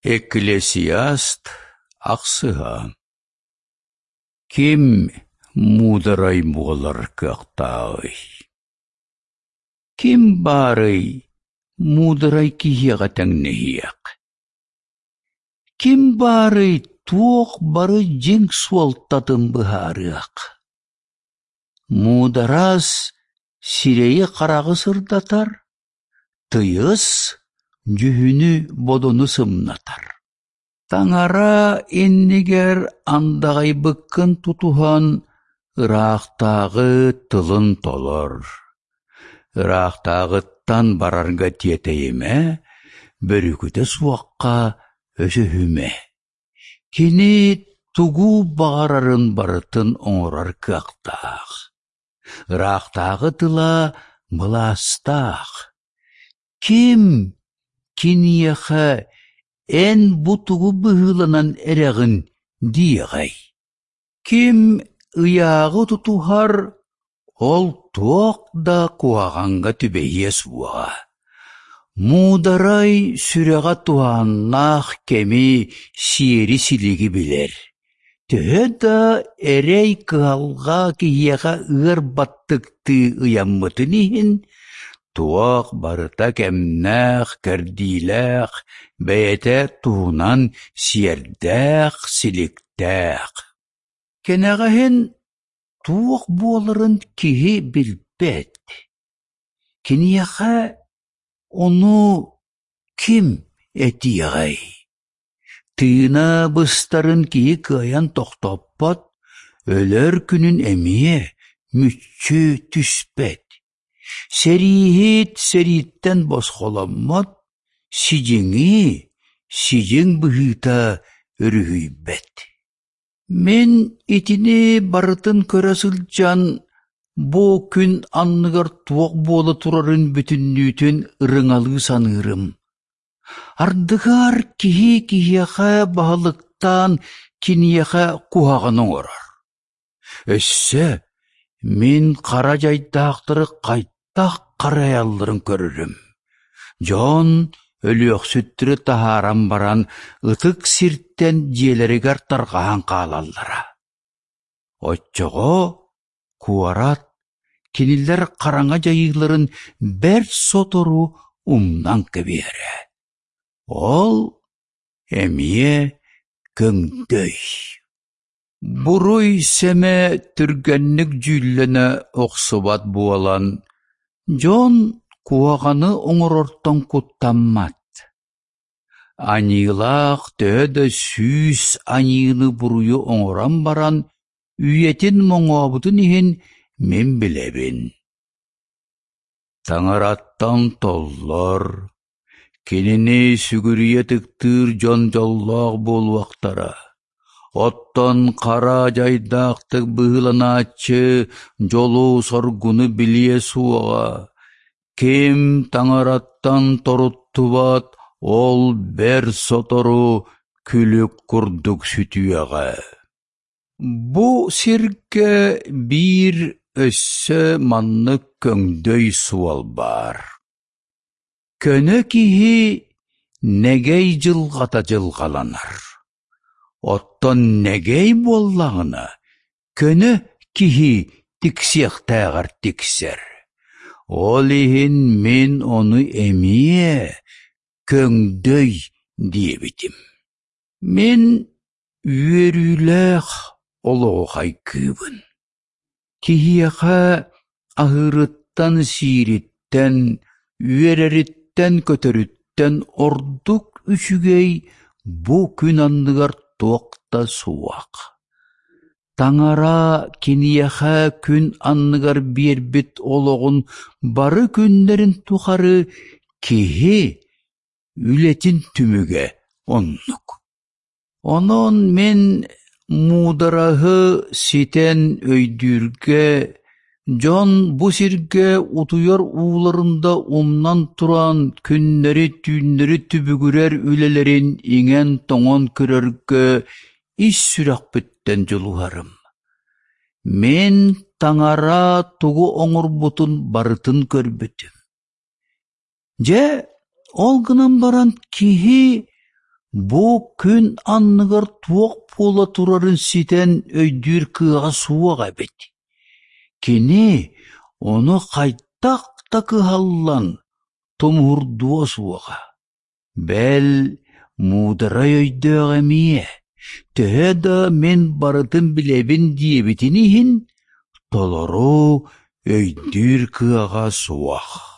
Экклесиаст ақсыға. Кем мударай болар кақтағый. Кем барый мударай киеға тәңнехияқ. Кем барый туық бары жең суалтатын бұхарыақ. Мударас сирейі қарағы сырдатар, тыйыс жүхіні бодону сымнатар. Таңара иннигер андағай бұккын тутухан ырақтағы тылын толыр. Ырақтағыттан барарға тетейіме, бір үкіті суаққа өсіхіме. Кені тугу бағарарын барытын оңырар кақтақ. Ырақтағы тыла бұластақ. Ким кинияха эн бутугу быһыланан эрегин диегай. Ким ыягы тутухар ол туок да куаганга түбейе суага. Мударай сүрега туаннах кеми сиери силиги билер. Төһө да эрей кыалга киега ыр баттыкты ыяммытын иһин, туақ барыта кәмнәқ, кәрдиләқ, бәйәтә туғынан сиердәқ, силіктәқ. Кенәғәһен туақ болырын киһи билбәт. Кенияға ону ким әтиғай? Тыына быстарын киһи кыайан тоқтаппат, өлер күнін әмие мүтчі түспәт. Серихит сериттен босхоламмат, сижеңи, сижең бұхыта өрүхүйбет. Мен итини барытын көрәсілжан, бу күн анныгар туақ болы турарын бүтіннүтін ырыңалы санырым. Ардыгар кихи-кихияға бағылықтан кинияға куағының орар. Өссі, мен қара жайдақтыры қайттақ қараялларын көрірім. Жон өліөк сүттірі тахарам баран ытык сирттен желерігер тарғаан қалаллара. Отчоғо куарат кенілер қараңа жайыларын бәр сотору умнан кебере. Ол әмие көңдөй. Буруй сәме түргеннік жүллені оқсыбат буалан, жон куағаны оңырортан куттаммат. Анилақ төді сүйс анилы буруйы оңыран баран, үйетін моңуабытын ехен мен білебін. Таңыраттан толлар, кеніне сүгірие тіктір жон жоллақ болуақтара. Оттон қара жайдақтық бұғыланачы жолу соргуны білие суаға. Кем таңараттан торуттубат, ол бер сотору күлік күрдік сүтүйеға. Бу сирке бір өссі манны көңдөй суал бар. Көні кихи негей жылғата жылғаланар. Оттон негей боллағына, көні кихи тіксектәғір тіксер. Ол ихин мен оны әмие көңдөй дебетім. Мен үйеріләқ олуғай күбін. Кихияға ахырыттан сириттен, үйереріттен көтөріттен ордук үшігей бұ күн анныгар тоқта суақ. Таңара кенияға күн анныгар бербет олығын бары күндерін тухары кихи үлетін түміге оннук. Онон мен мударағы сетен өйдүрге, жон бұ сирге утуяр уыларында умнан туран күннері түйіннері түбігірер үлелерін еңен тоңон көрерге ис сүрақ бүттен жылуарым. Мен таңара тугу оңыр бұтын барытын көрбітім. Же ол гынан баран кихи Бу күн анныгар туок пола турарын ситен өйдүр кыага суага бет. Кини оны кайттак та кыhallan томурдуа суага. Бәл мудара өйдөөгө мие. Төһө да мен барытын билебин диебитинихин толору өйдүр кыага суах.